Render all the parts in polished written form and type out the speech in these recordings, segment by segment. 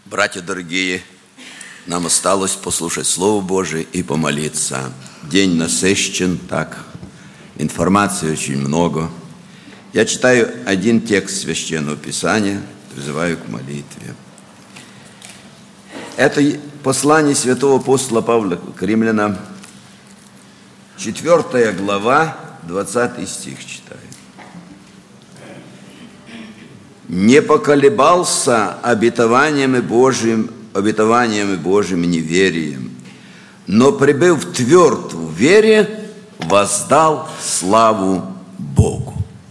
Братья дорогие, нам осталось послушать Слово Божие и помолиться. День насыщен, так, информации очень много. Я читаю один текст Священного Писания, призываю к молитве. Это послание святого апостола Павла к римлянам, 4 глава, 20 стих читаю. «Не поколебался обетованиями Божьим неверием, но, прибыв тверд в вере, воздал славу Богу».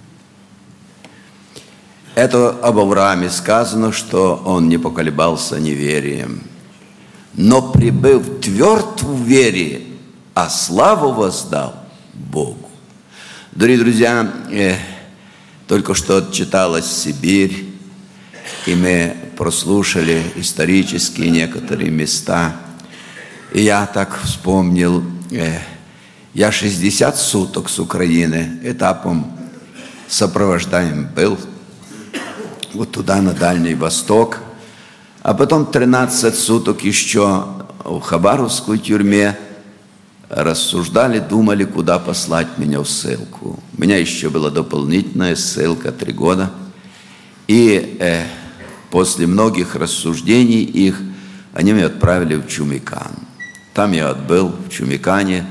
Это об Аврааме сказано, что он не поколебался неверием, но, прибыв тверд в вере, а славу воздал Богу. Дорогие друзья, только что отчиталась Сибирь, и мы прослушали исторические некоторые места. И я так вспомнил, я 60 суток с Украины этапом сопровождаем был, вот туда, на Дальний Восток, а потом 13 суток еще в Хабаровской тюрьме рассуждали, думали, куда послать меня в ссылку. У меня еще была дополнительная ссылка 3 года. И после многих рассуждений их, они меня отправили в Чумикан. Там я отбыл в Чумикане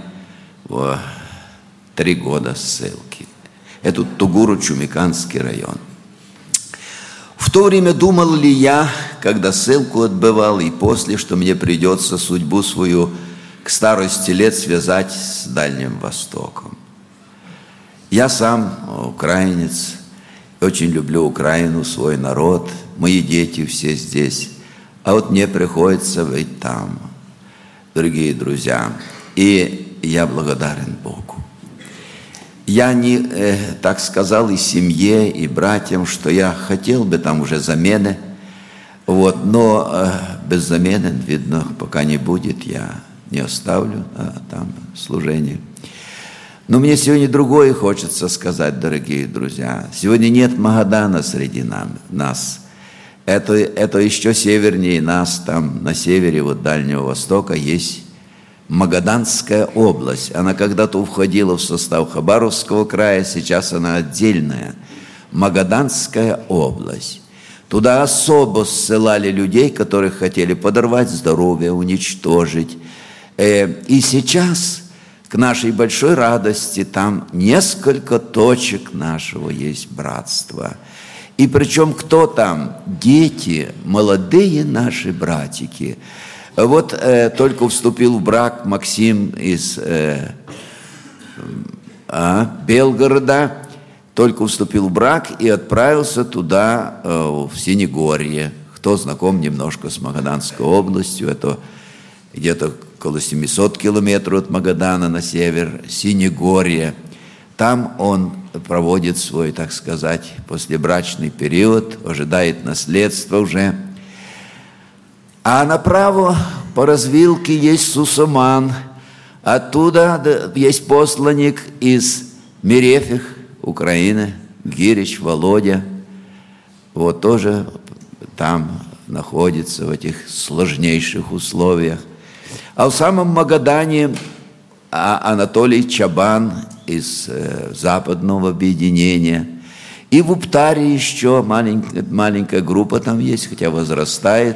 3 года ссылки. Это Тугуро-Чумиканский район. В то время думал ли я, когда ссылку отбывал, и после, что мне придется судьбу свою к старости лет связать с Дальним Востоком. Я сам украинец, очень люблю Украину, свой народ, мои дети все здесь, а вот мне приходится быть там, дорогие друзья, и я благодарен Богу. Я не так сказал и семье, и братьям, что я хотел бы там уже замены, вот, но без замены, видно, пока не будет, я не оставлю там служение. Но мне сегодня другое хочется сказать, дорогие друзья. Сегодня нет Магадана среди нас. Это еще севернее нас, там на севере вот Дальнего Востока есть Магаданская область. Она когда-то входила в состав Хабаровского края, сейчас она отдельная. Магаданская область. Туда особо ссылали людей, которых хотели подорвать здоровье, уничтожить. И сейчас, к нашей большой радости, там несколько точек нашего есть братства. И причем кто там? Дети, молодые наши братики. Вот только вступил в брак Максим из Белгорода, только вступил в брак и отправился туда, в Синегорье. Кто знаком немножко с Магаданской областью, это где-то около 700 километров от Магадана на север, Синегорье. Там он проводит свой, так сказать, послебрачный период, ожидает наследства уже. А направо по развилке есть Сусаман. Оттуда есть посланник из Мерефих, Украины, Гирич, Володя. Вот тоже там находится в этих сложнейших условиях. А в самом Магадане Анатолий Чабан из Западного объединения. И в Уптаре еще маленькая группа там есть, хотя возрастает.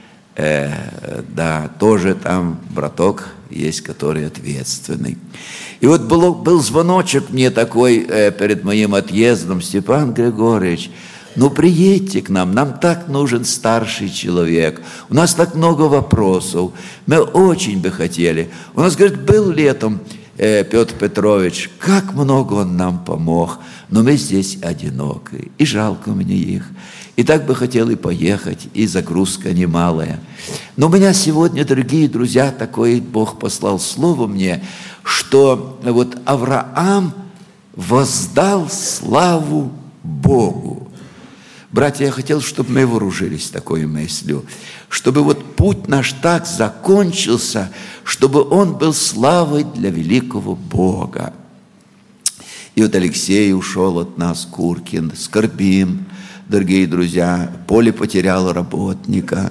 Да, тоже там браток есть, который ответственный. И вот был звоночек мне такой перед моим отъездом: Степан Григорьевич, ну приедьте к нам так нужен старший человек. У нас так много вопросов, мы очень бы хотели. У нас, говорит, был летом Петр Петрович, как много он нам помог, но мы здесь одиноки, и жалко мне их. И так бы хотел и поехать, и загрузка немалая. Но у меня сегодня, дорогие друзья, такое Бог послал слово мне, что вот Авраам воздал славу Богу. Братья, я хотел, чтобы мы вооружились такой мыслью, чтобы вот путь наш так закончился, чтобы он был славой для великого Бога. И вот Алексей ушел от нас, Куркин, скорбим, дорогие друзья, поле потеряло работника.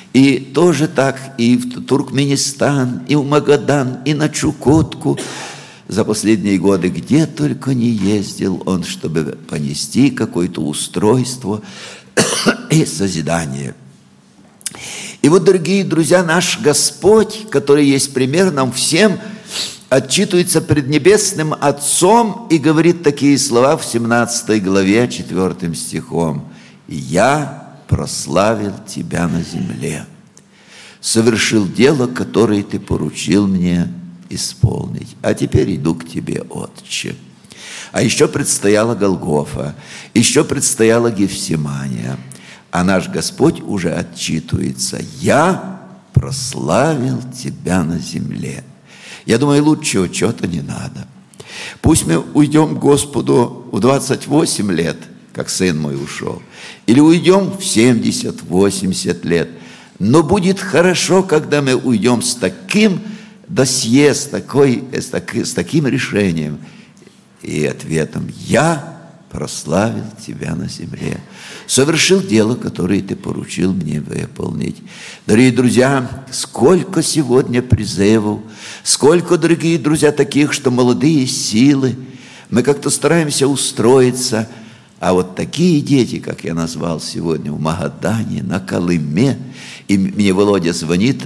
И тоже так и в Туркменистан, и в Магадан, и на Чукотку. За последние годы где только не ездил он, чтобы понести какое-то устройство и созидание. И вот, дорогие друзья, наш Господь, который есть пример нам всем, отчитывается пред Небесным Отцом и говорит такие слова в 17 главе 4 стихом. «Я прославил Тебя на земле, совершил дело, которое Ты поручил мне исполнить. А теперь иду к Тебе, Отче». А еще предстояла Голгофа, еще предстояла Гефсимания. А наш Господь уже отчитывается. «Я прославил Тебя на земле». Я думаю, лучшего чего-то не надо. Пусть мы уйдем к Господу в 28 лет, как сын мой ушел, или уйдем в 70, 80 лет. Но будет хорошо, когда мы уйдем с таким досье, с таким решением и ответом: «Я прославил Тебя на земле, совершил дело, которое Ты поручил мне выполнить». Дорогие друзья, сколько сегодня призывов, сколько, дорогие друзья, таких, что молодые силы, мы как-то стараемся устроиться, а вот такие дети, как я назвал сегодня, в Магадане, на Колыме, и мне Володя звонит,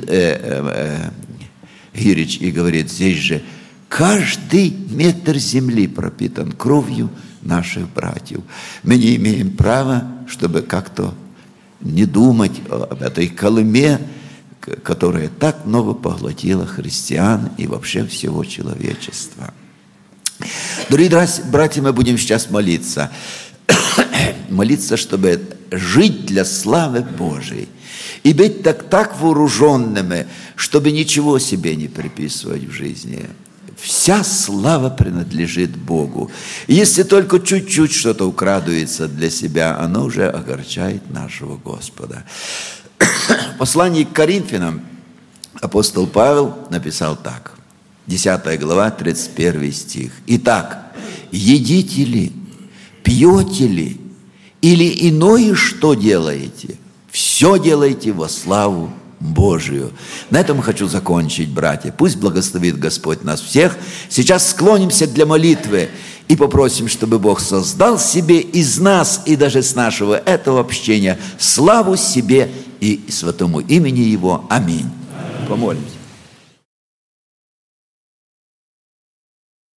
Гирич, и говорит: здесь же каждый метр земли пропитан кровью наших братьев. Мы не имеем права, чтобы как-то не думать об этой Колыме, которая так много поглотила христиан и вообще всего человечества. Дорогие братья, мы будем сейчас молиться. Молиться, чтобы жить для славы Божией и быть так вооруженными, чтобы ничего себе не приписывать в жизни. Вся слава принадлежит Богу. Если только чуть-чуть что-то украдывается для себя, оно уже огорчает нашего Господа. В послании к Коринфянам апостол Павел написал так. 10 глава, 31 стих. «Итак, едите ли, пьете ли, или иное что делаете? Все делайте во славу Божию». На этом хочу закончить, братья. Пусть благословит Господь нас всех. Сейчас склонимся для молитвы и попросим, чтобы Бог создал себе из нас и даже с нашего этого общения славу себе и святому имени Его. Аминь. Помолимся.